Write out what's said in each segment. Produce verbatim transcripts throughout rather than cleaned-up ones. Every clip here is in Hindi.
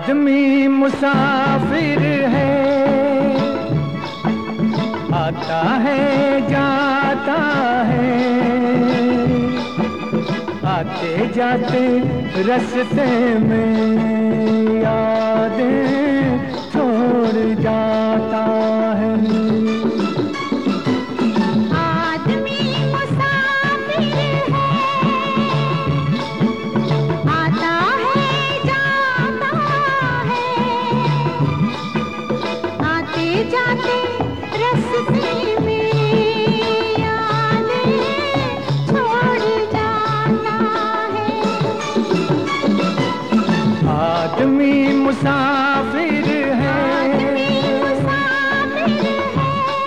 आदमी मुसाफिर है, आता है जाता है, आते जाते रास्ते में यादें छोड़ जाता है। जाते रास्ते में यादें छोड़ जाता है। आदमी मुसाफिर है, आदमी मुसाफिर है।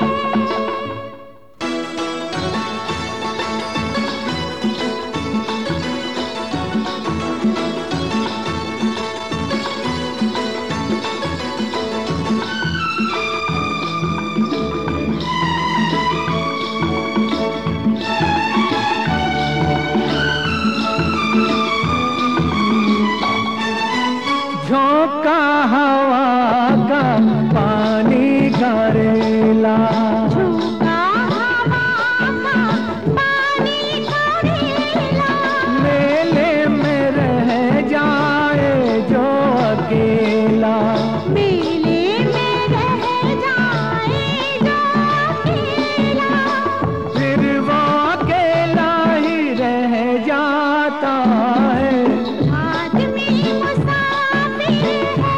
झोंका हवा का पानी का रेला, झोंका हवा का पानी का रेला, मेले में रह जाए जो अकेला, मेले में रह जाए जो अकेला, फिर वो अकेला ही रह जाता है। आदमी मुसाफिर है,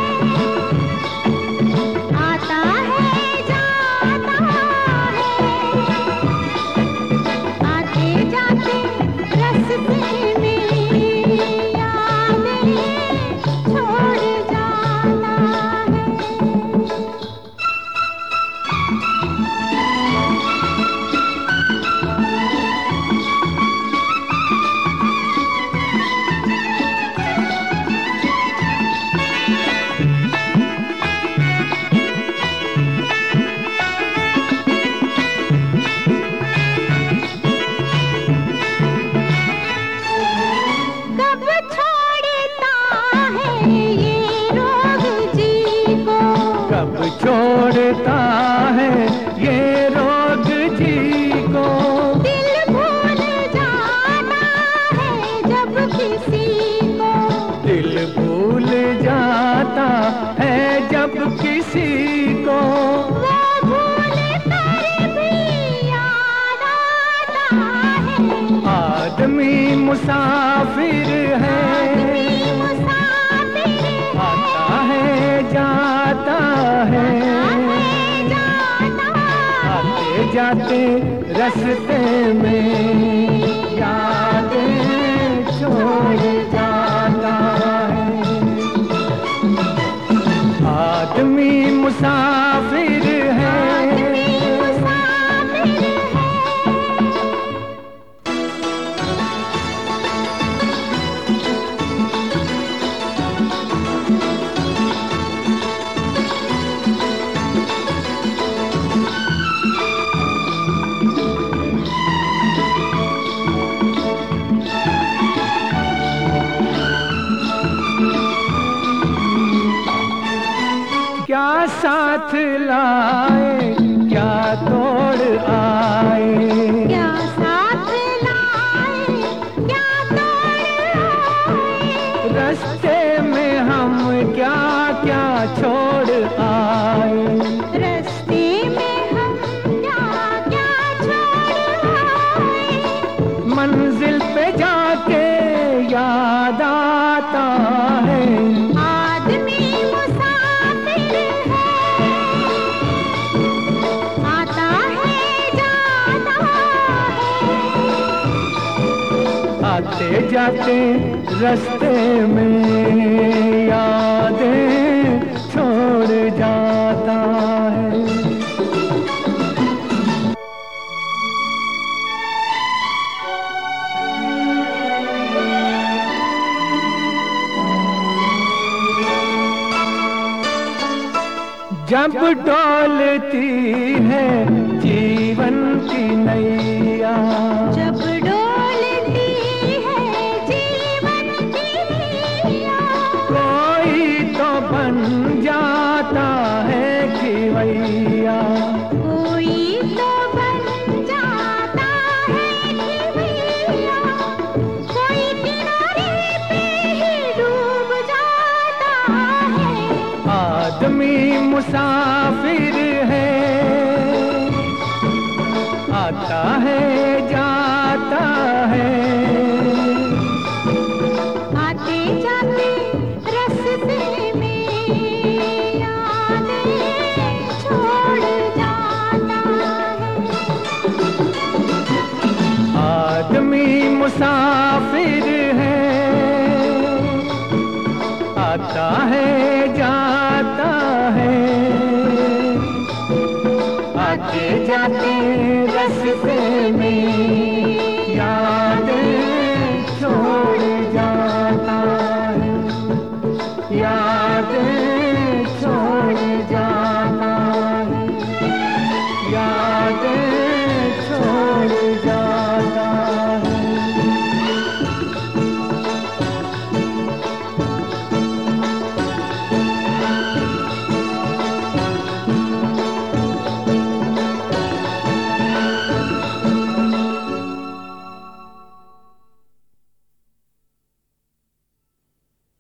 आता है जाता है, आते जाते रास्ते में यादें छोड़ जाता है। कब छोड़ता है ये रोग जी को, कब छोड़ता है ये रोग जी को, दिल भूल जाता है जब किसी को, दिल भूल जाता है जब किसी को, वो भूल कर भी याद आता है। आदमी मुसाफिर है, आदमी मुसाफिर है, आता है जाता है, जाता है, आते जाते रास्ते में यादें छोड़ जाता है। आदमी मुसाफिर है, आदमी मुसाफिर है। क्या साथ लाए क्या तोड़ आए, क्या साथ लाए क्या तोड़ आए, रास्ते में हम क्या क्या छोड़ आए, रास्ते में हम क्या क्या छोड़ आए, मंजिल पे जाके याद आता है। आदमी मुसाफिर है, आता है जाता है, आते जाते रास्ते में यादें छोड़ जाता है। जब डोलती है जीवन की नैया, जब डोलती है जीवन की नैया, कोई मुसाफिर है, आता है जाता है। आते जाते रास्ते में यादें छोड़ जाता है। आदमी मुसाफिर